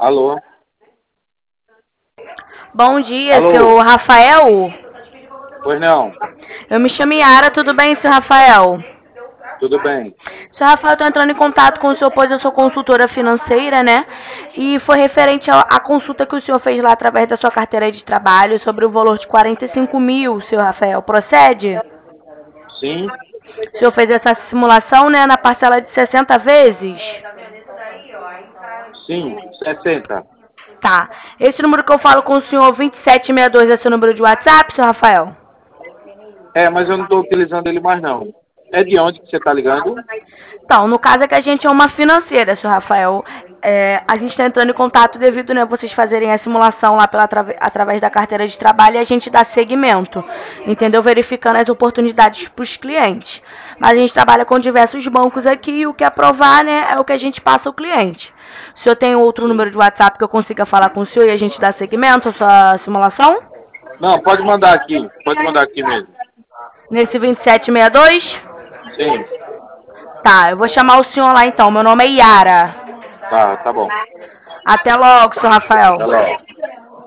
Alô? Bom dia, Alô? seu Rafael. Pois não, Eu me chamo Yara, tudo bem, seu Rafael? tudo bem. Seu Rafael, eu tô entrando em contato com o senhor, pois eu sou consultora financeira, né? E foi referente à consulta que o senhor fez lá através da sua carteira de trabalho sobre o valor de 45 mil, seu Rafael. Procede? Sim, O senhor fez essa simulação, né, na parcela de 60 vezes? sim, 60. Tá. Esse número que eu falo com o senhor, 2762, é seu número de WhatsApp, seu Rafael? É, mas eu não estou utilizando ele mais não. É de onde que você está ligando? Então, no caso é que a gente é uma financeira, senhor Rafael. A gente está entrando em contato devido, né, vocês fazerem a simulação lá através da carteira de trabalho e a gente dá seguimento, entendeu? Verificando as oportunidades para os clientes. Mas a gente trabalha com diversos bancos aqui e o que aprovar, né, é o que a gente passa ao cliente. O senhor tem outro Sim. número de WhatsApp que eu consiga falar com o senhor e a gente dá seguimento à sua simulação? Não, pode mandar aqui. Pode mandar aqui mesmo. Nesse 2762? Sim, Tá, eu vou chamar o senhor lá então. Meu nome é Yara. tá bom. Até logo, senhor Rafael. Até logo.